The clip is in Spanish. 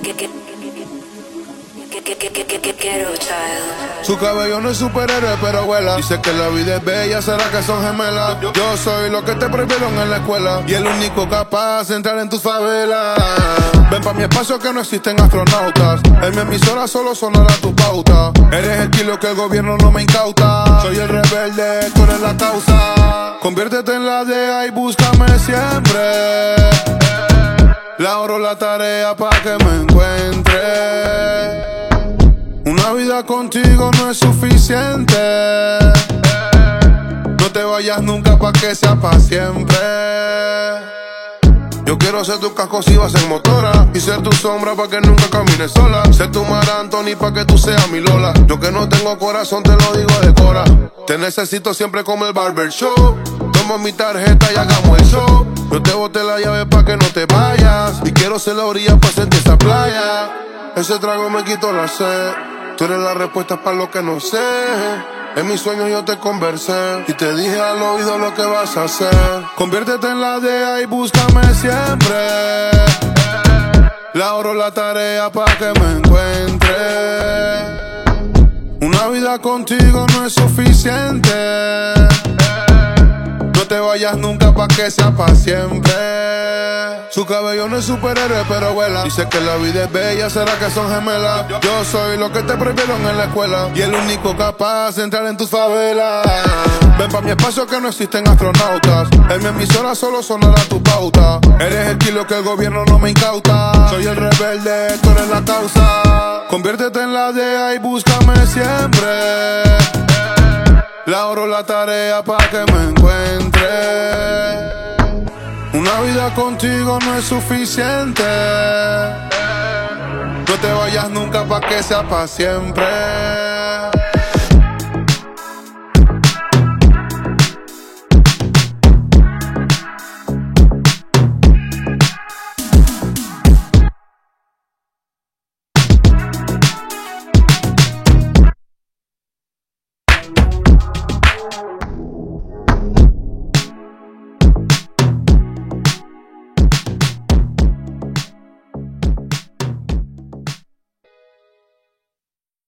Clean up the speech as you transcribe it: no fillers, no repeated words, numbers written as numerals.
Su cabello no es superhéroe, pero vuela. Dice que la vida es bella, ¿será que son gemelas? Yo soy lo que te prohibieron en la escuela y el único capaz de entrar en tus favelas. Ven pa' mi espacio que no existen astronautas. En mi emisora solo sonará tu pauta. Eres el kilo que el gobierno no me incauta. Soy el rebelde, tú eres la causa. Conviértete en la DEA y búscame siempre. La oro la tarea pa' que me encuentre. Una vida contigo no es suficiente. No te vayas nunca pa' que sea pa' siempre. Yo quiero ser tu casco si vas en motora y ser tu sombra pa' que nunca camines sola. Ser tu Mar Anthony pa' que tú seas mi Lola. Yo que no tengo corazón te lo digo de cora. Te necesito siempre como el barber show. Toma mi tarjeta y hagamos el show. Yo te boté la llave pa' que no te vayas y quiero ser la orilla pa' sentir esa playa. Ese trago me quitó la sed. Tú eres la respuesta para lo que no sé. En mis sueños yo te conversé y te dije al oído lo que vas a hacer. Conviértete en la DEA y búscame siempre. La oro la tarea pa' que me encuentre. Una vida contigo no es suficiente. No te vayas nunca pa' que sea pa' siempre. Su cabello no es superhéroe, pero vuela. Dice que la vida es bella, ¿será que son gemelas? Yo soy lo que te prohibieron en la escuela y el único capaz de entrar en tus favelas. Ven pa' mi espacio que no existen astronautas. En mi emisora solo sonará tu pauta. Eres el kilo que el gobierno no me incauta. Soy el rebelde, tú eres la causa. Conviértete en la DEA y búscame siempre. La oro la tarea pa' que me encuentre. Una vida contigo no es suficiente. No te vayas nunca pa' que sea pa' siempre.